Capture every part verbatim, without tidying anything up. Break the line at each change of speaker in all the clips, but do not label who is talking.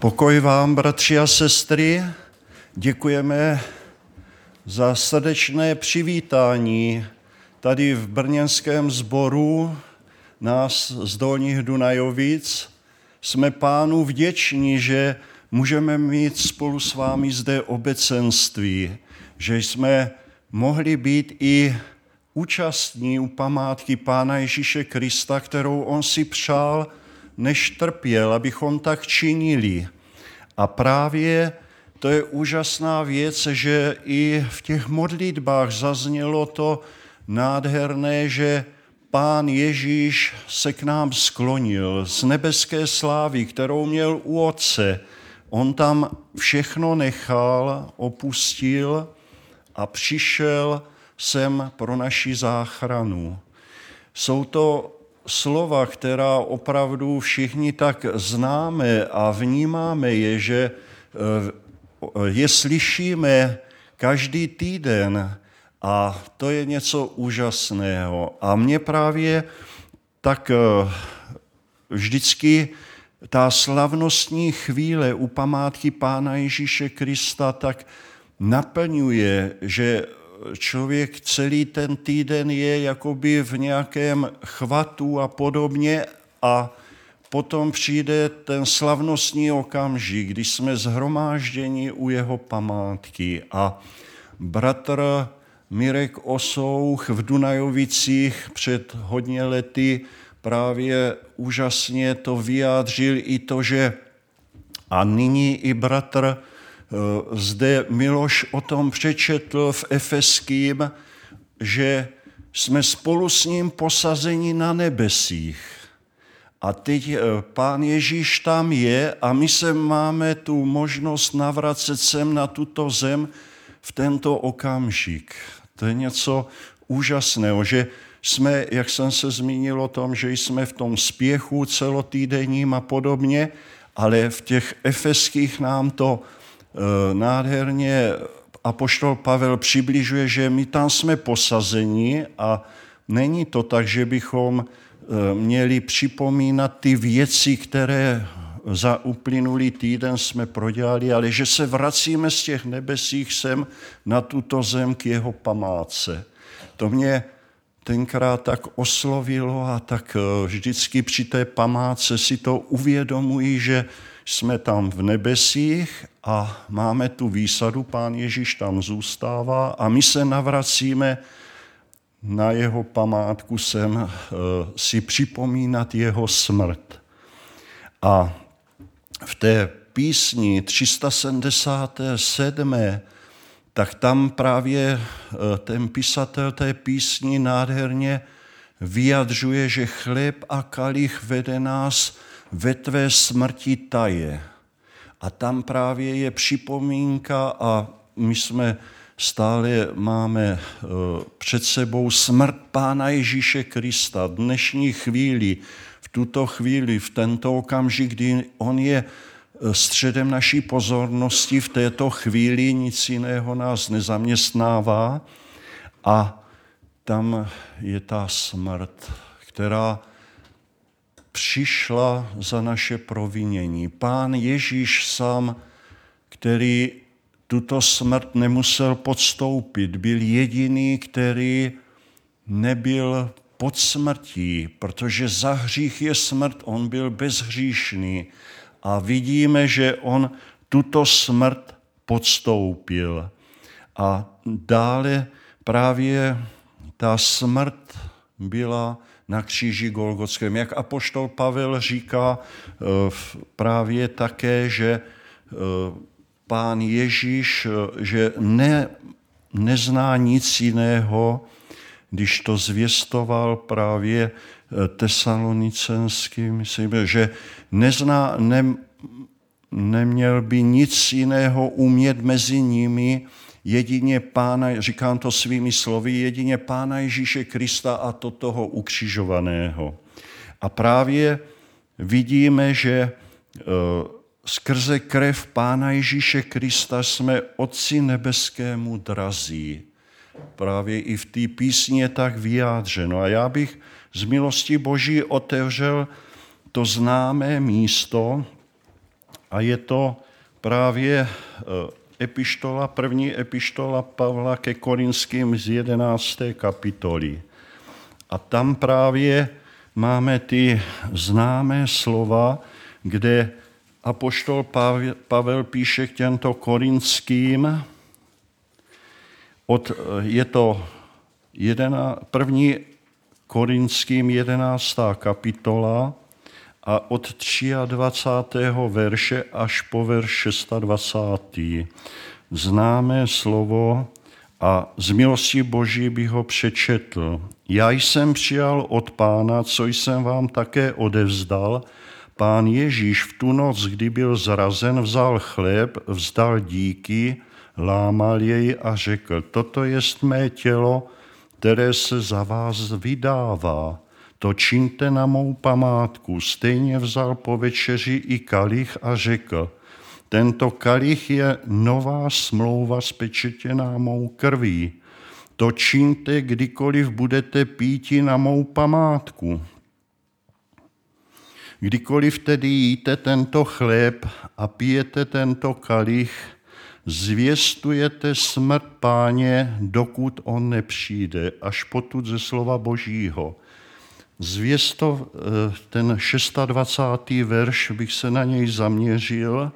Pokoj vám, bratři a sestry, děkujeme za srdečné přivítání tady v brněnském sboru nás z Dolních Dunajovic. Jsme Pánu vděční, že můžeme mít spolu s vámi zde obecenství, že jsme mohli být i účastní u památky Pána Ježíše Krista, kterou on si přál, než trpěl, abychom tak činili. A právě to je úžasná věc, že i v těch modlitbách zaznělo to nádherné, že Pán Ježíš se k nám sklonil z nebeské slávy, kterou měl u Otce. On tam všechno nechal, opustil a přišel sem pro naši záchranu. Jsou to slova, která opravdu všichni tak známe a vnímáme je, že je slyšíme každý týden a to je něco úžasného. A mě právě tak vždycky ta slavnostní chvíle u památky Pána Ježíše Krista tak naplňuje, že člověk celý ten týden je jakoby v nějakém chvatu a podobně a potom přijde ten slavnostní okamžik, kdy jsme shromážděni u jeho památky a bratr Mirek Osouch v Dunajovicích před hodně lety právě úžasně to vyjádřil i to, že a nyní i bratr zde Miloš o tom přečetl v Efeským, že jsme spolu s ním posazeni na nebesích. A teď Pán Ježíš tam je a my se máme tu možnost navracet sem na tuto zem v tento okamžik. To je něco úžasného, že jsme, jak jsem se zmínil o tom, že jsme v tom spěchu celotýdenním a podobně, ale v těch Efeských nám to nádherně apoštol Pavel přibližuje, že my tam jsme posazeni a není to tak, že bychom měli připomínat ty věci, které za uplynulý týden jsme prodělali, ale že se vracíme z těch nebesích sem na tuto zem k jeho památce. To mě tenkrát tak oslovilo a tak vždycky při té památce si to uvědomuji, že jsme tam v nebesích a máme tu výsadu, Pán Ježíš tam zůstává a my se navracíme na jeho památku sem si připomínat jeho smrt. A v té písni tři sta sedmdesát sedm tak tam právě ten pisatel té písni nádherně vyjadřuje, že chléb a kalich vede nás ve tvé smrti taje. A tam právě je připomínka a my jsme stále máme před sebou smrt Pána Ježíše Krista. Dnešní chvíli, v tuto chvíli, v tento okamžik, kdy on je středem naší pozornosti, v této chvíli nic jiného nás nezaměstnává a tam je ta smrt, která přišla za naše provinění. Pán Ježíš sám, který tuto smrt nemusel podstoupit, byl jediný, který nebyl pod smrtí, protože za hřích je smrt, on byl bezhříšný a vidíme, že on tuto smrt podstoupil. A dále právě ta smrt byla na kříži Golgotském. Jak apoštol Pavel říká právě také, že Pán Ježíš, že ne, nezná nic jiného, když to zvěstoval právě Tesalonicenským, myslím, že nezná, ne, neměl by nic jiného umět mezi nimi, jedině Pána, říkám to svými slovy, jedině Pána Ježíše Krista a to toho ukřižovaného. A právě vidíme, že skrze krev Pána Ježíše Krista jsme Otci nebeskému drazí. Právě i v té písni je tak vyjádřeno. A já bych z milosti Boží otevřel to známé místo A je to právě epištola, první epištola Pavla ke Korinským z jedenácté kapitoly. A tam právě máme ty známé slova, kde apoštol Pavel píše k těmto Korinským, od, je to jedená, první Korinským jedenáctá kapitola a od dvacátého třetího verše až po verš dvacátého šestého Známé slovo a z milosti Boží bych ho přečetl. Já jsem přijal od Pána, co jsem vám také odevzdal. Pán Ježíš v tu noc, kdy byl zrazen, vzal chléb, vzdal díky, lámal jej a řekl, toto jest mé tělo, které se za vás vydává. To čiňte na mou památku. Stejně vzal po večeři i kalich a řekl, tento kalich je nová smlouva spečetěná mou krví. To čiňte, kdykoliv budete píti na mou památku. Kdykoliv tedy jíte tento chléb a pijete tento kalich, zvěstujete smrt Páně, dokud on nepřijde, až potud ze slova Božího. Zvěsto, ten dvacátý šestý verš, bych se na něj zaměřil.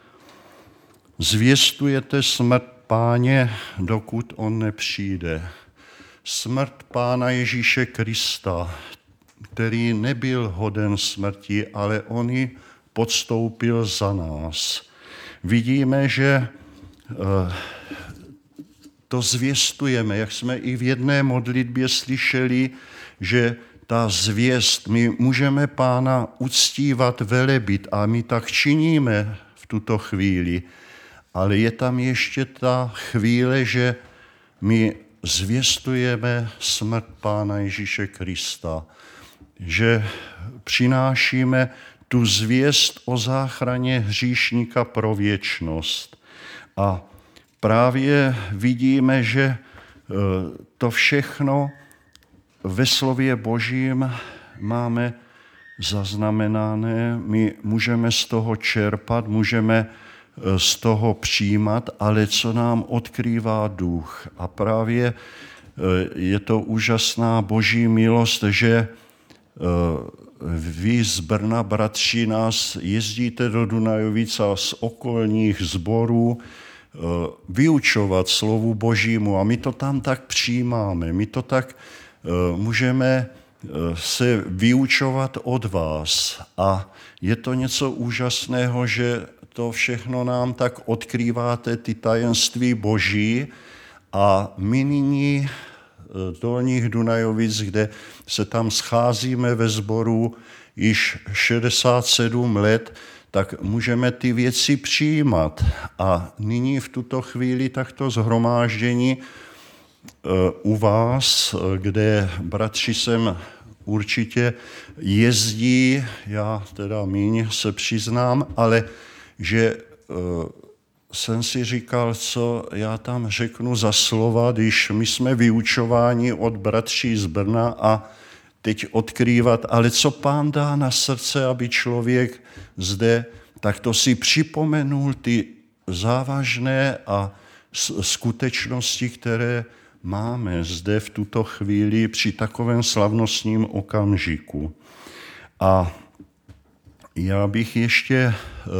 Zvěstujete smrt Páně, dokud on nepřijde. Smrt Pána Ježíše Krista, který nebyl hoden smrti, ale on ji podstoupil za nás. Vidíme, že to zvěstujeme, jak jsme i v jedné modlitbě slyšeli, že ta zvěst, my můžeme Pána uctívat, velebit a my tak činíme v tuto chvíli, ale je tam ještě ta chvíle, že my zvěstujeme smrt Pána Ježíše Krista, že přinášíme tu zvěst o záchraně hříšníka pro věčnost. A právě vidíme, že to všechno ve slově Božím máme zaznamenané, my můžeme z toho čerpat, můžeme z toho přijímat, ale co nám odkrývá duch. A právě je to úžasná Boží milost, že vy z Brna, bratři, nás jezdíte do Dunajovic a z okolních sborů vyučovat slovu Božímu a my to tam tak přijímáme, my to tak můžeme se vyučovat od vás a je to něco úžasného, že to všechno nám tak odkrýváte, ty tajemství Boží a my nyní Dolních Dunajovic, kde se tam scházíme ve sboru již šedesát sedm let, tak můžeme ty věci přijímat. A nyní v tuto chvíli takto shromáždění u vás, kde bratři sem určitě jezdí, já teda míň se přiznám, ale že jsem si říkal, co já tam řeknu za slova, když my jsme vyučováni od bratří z Brna a teď odkrývat, ale co Pán dá na srdce, aby člověk zde, tak to si připomenul ty závažné a skutečnosti, které máme zde v tuto chvíli při takovém slavnostním okamžiku. A já bych ještě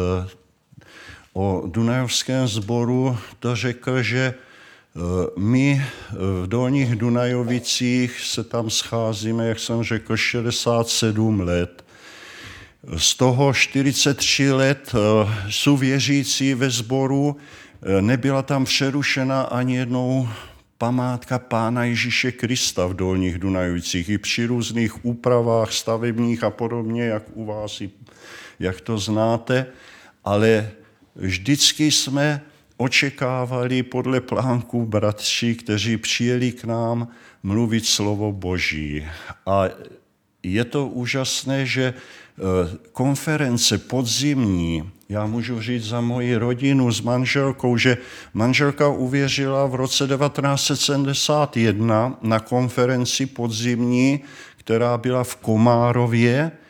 o Dunajovském sboru to řekl, že my v Dolních Dunajovicích se tam scházíme, jak jsem řekl, šedesát sedm let. Z toho čtyřicet tři let jsou věřící ve sboru, nebyla tam přerušena ani jednou památka Pána Ježíše Krista v Dolních Dunajovicích i při různých úpravách stavebních a podobně, jak u vás, jak to znáte, ale vždycky jsme očekávali podle plánku bratří, kteří přijeli k nám mluvit slovo Boží. A je to úžasné, že konference podzimní, já můžu říct za moji rodinu s manželkou, že manželka uvěřila v roce devatenáct set sedmdesát jedna na konferenci podzimní, která byla v Komárově,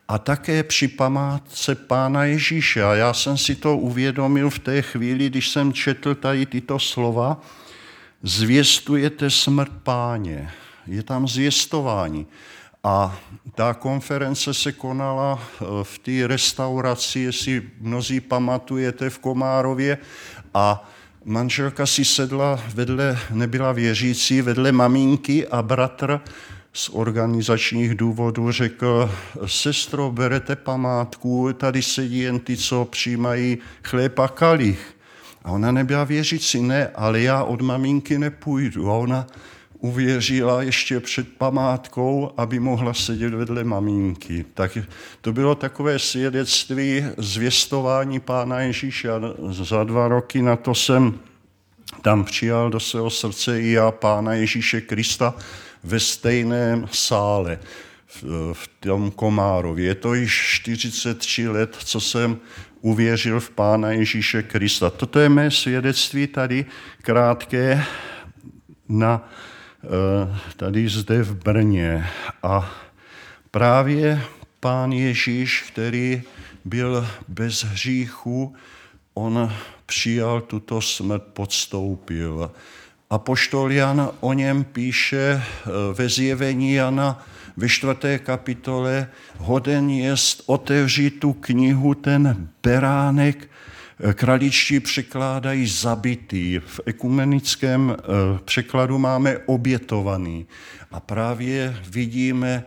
a také při památce Pána Ježíše. A já jsem si to uvědomil v té chvíli, když jsem četl tady tyto slova. Zvěstujete smrt Páně. Je tam zvěstování. A ta konference se konala v té restauraci, jestli mnozí pamatujete, v Komárově, a manželka si sedla vedle, nebyla věřící, vedle maminky a bratr z organizačních důvodů řekl: sestro, berete památku, tady sedí jen ty, co přijímají chléb a kalich. A ona nebyla věřící, ne, ale já od maminky nepůjdu. A ona uvěřila ještě před památkou, aby mohla sedět vedle maminky. Tak to bylo takové svědectví zvěstování Pána Ježíše. A za dva roky na to jsem tam přijal do svého srdce i já Pána Ježíše Krista ve stejném sále v tom Komárově. Je to již čtyřicet tři let, co jsem uvěřil v Pána Ježíše Krista. Toto je mé svědectví tady krátké na, tady zde v Brně. A právě Pán Ježíš, který byl bez hříchu, on přijal tuto smrt, podstoupil. Apoštol Jan o něm píše ve Zjevení Jana ve čtvrté kapitole: hoden jest otevřít tu knihu ten beránek, kraličtí překládají zabitý, v ekumenickém překladu máme obětovaný. A právě vidíme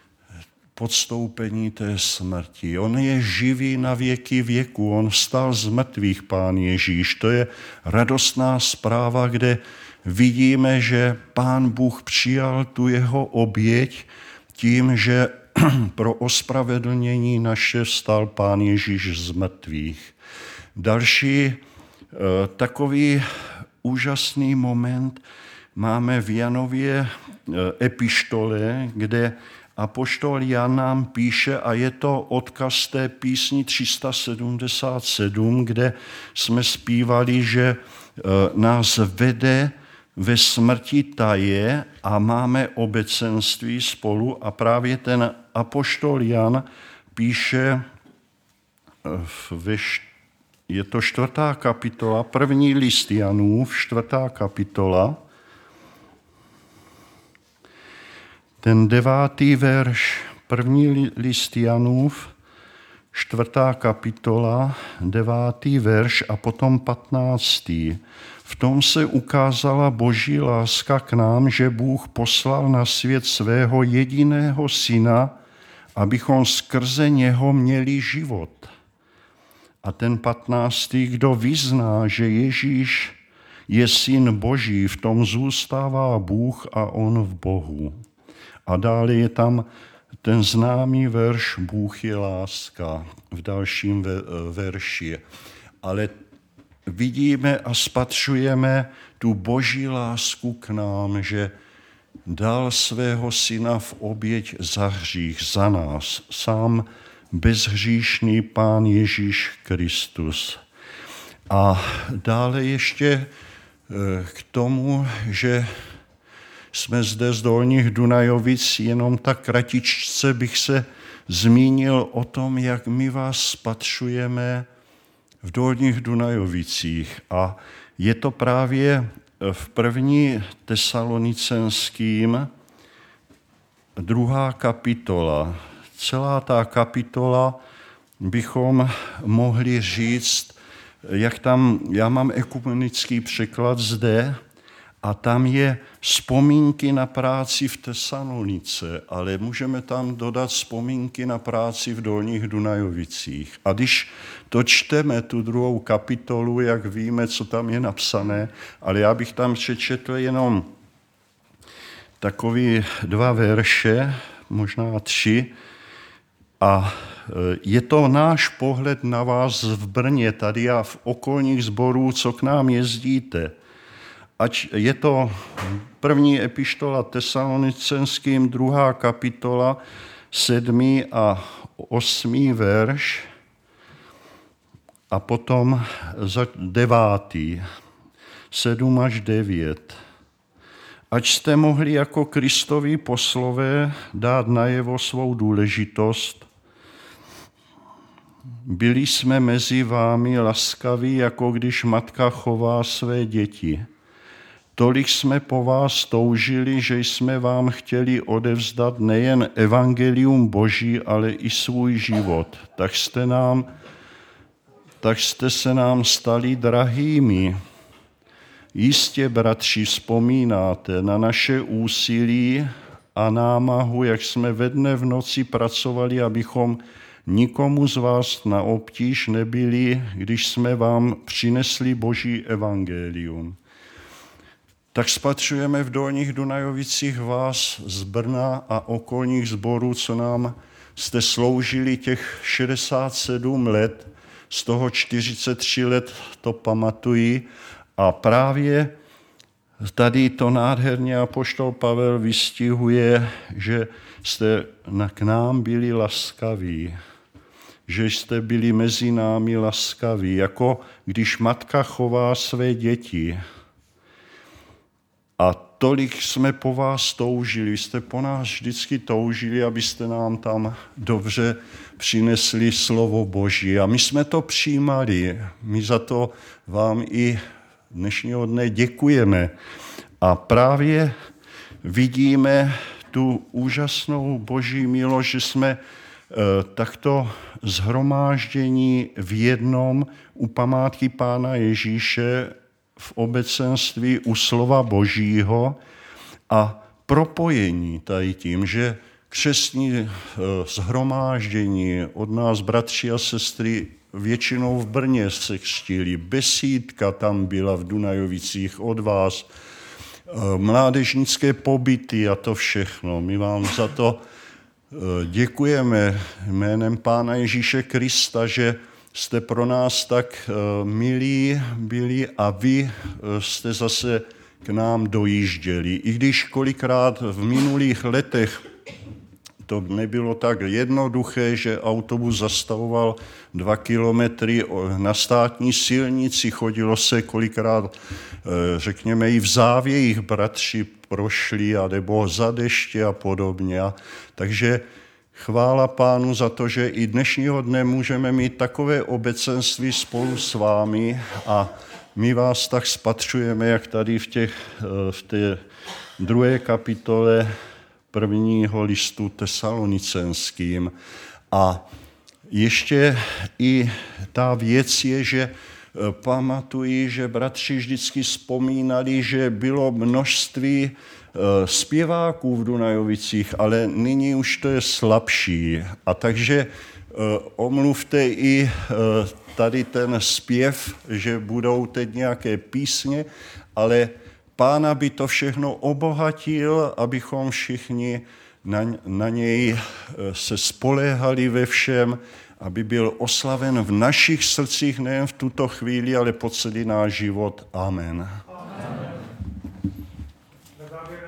podstoupení té smrti. On je živý na věky věku, on vstal z mrtvých, Pán Ježíš. To je radostná zpráva, kde vidíme, že Pán Bůh přijal tu jeho oběť tím, že pro ospravedlnění naše vstal Pán Ježíš z mrtvých. Další takový úžasný moment máme v Janově epištole, kde apoštol Jan nám píše, a je to odkaz té písni tři sta sedmdesát sedm, kde jsme zpívali, že nás vede ve smrti taje a máme obecenství spolu, a právě ten apoštol Jan píše, je to čtvrtá kapitola, první list Janův, čtvrtá kapitola, ten devátý verš, první list Janův, čtvrtá kapitola, devátý verš a potom patnáctý. V tom se ukázala Boží láska k nám, že Bůh poslal na svět svého jediného syna, abychom skrze něho měli život. A ten patnáctý, kdo vyzná, že Ježíš je syn Boží, v tom zůstává Bůh a on v Bohu. A dále je tam ten známý verš Bůh je láska v dalším verši. Ale vidíme a spatřujeme tu Boží lásku k nám, že dal svého syna v oběť za hřích, za nás, sám bezhříšný Pán Ježíš Kristus. A dále ještě k tomu, že jsme zde z Dolních Dunajovic, jenom tak kratičce bych se zmínil o tom, jak my vás spatřujeme v Dolních Dunajovicích. A je to právě v první Tesalonicenským, druhá kapitola. Celá ta kapitola bychom mohli říct, jak tam, já mám ekumenický překlad zde, a tam je vzpomínky na práci v Tesalonice, ale můžeme tam dodat vzpomínky na práci v Dolních Dunajovicích. A když to čteme, tu druhou kapitolu, jak víme, co tam je napsané, ale já bych tam přečetl jenom takový dva verše, možná tři, a je to náš pohled na vás v Brně, tady a v okolních sborů, co k nám jezdíte. Ať je to první epištola Tesalonicenským, druhá kapitola, sedmý a osmý verš a potom devátý, sedm až devět. Ať jste mohli jako Kristovi poslové dát najevo svou důležitost, byli jsme mezi vámi laskaví, jako když matka chová své děti. Tolik jsme po vás toužili, že jsme vám chtěli odevzdat nejen evangelium Boží, ale i svůj život. Tak jste, nám, tak jste se nám stali drahými. Jistě, bratři, vzpomínáte na naše úsilí a námahu, jak jsme ve dne v noci pracovali, abychom nikomu z vás na obtíž nebyli, když jsme vám přinesli Boží evangelium. Tak spatřujeme v Dolních Dunajovicích vás z Brna a okolních sborů, co nám jste sloužili těch šedesát sedm let, z toho čtyřicet tři let to pamatuji. A právě tady to nádherně apoštol Pavel vystihuje, že jste k nám byli laskaví, že jste byli mezi námi laskaví, jako když matka chová své děti. A tolik jsme po vás toužili, jste po nás vždycky toužili, abyste nám tam dobře přinesli slovo Boží. A my jsme to přijímali, my za to vám i dnešního dne děkujeme. A právě vidíme tu úžasnou Boží milost, že jsme e, takto shromáždění v jednom u památky Pána Ježíše v obecenství u slova Božího a propojení tady tím, že křestní shromáždění od nás bratři a sestry většinou v Brně se křtili, besídka tam byla v Dunajovicích od vás, mládežnické pobyty a to všechno. My vám za to děkujeme jménem Pána Ježíše Krista, že jste pro nás tak milí byli a vy jste zase k nám dojížděli. I když kolikrát v minulých letech to nebylo tak jednoduché, že autobus zastavoval dva kilometry na státní silnici, chodilo se kolikrát, řekněme, i v závějích bratři prošli, anebo za deště a podobně. Takže chvála Pánu za to, že i dnešního dne můžeme mít takové obecenství spolu s vámi a my vás tak spatřujeme, jak tady v, těch, v té druhé kapitole prvního listu tesalonicenským. A ještě i ta věc je, že pamatuji, že bratři vždycky vzpomínali, že bylo množství zpěváků v Dunajovicích, ale nyní už to je slabší. A takže omluvte i tady ten zpěv, že budou teď nějaké písně, ale Pána by to všechno obohatil, abychom všichni na, na něj se spoléhali ve všem, aby byl oslaven v našich srdcích nejen v tuto chvíli, ale po celý náš život. Amen.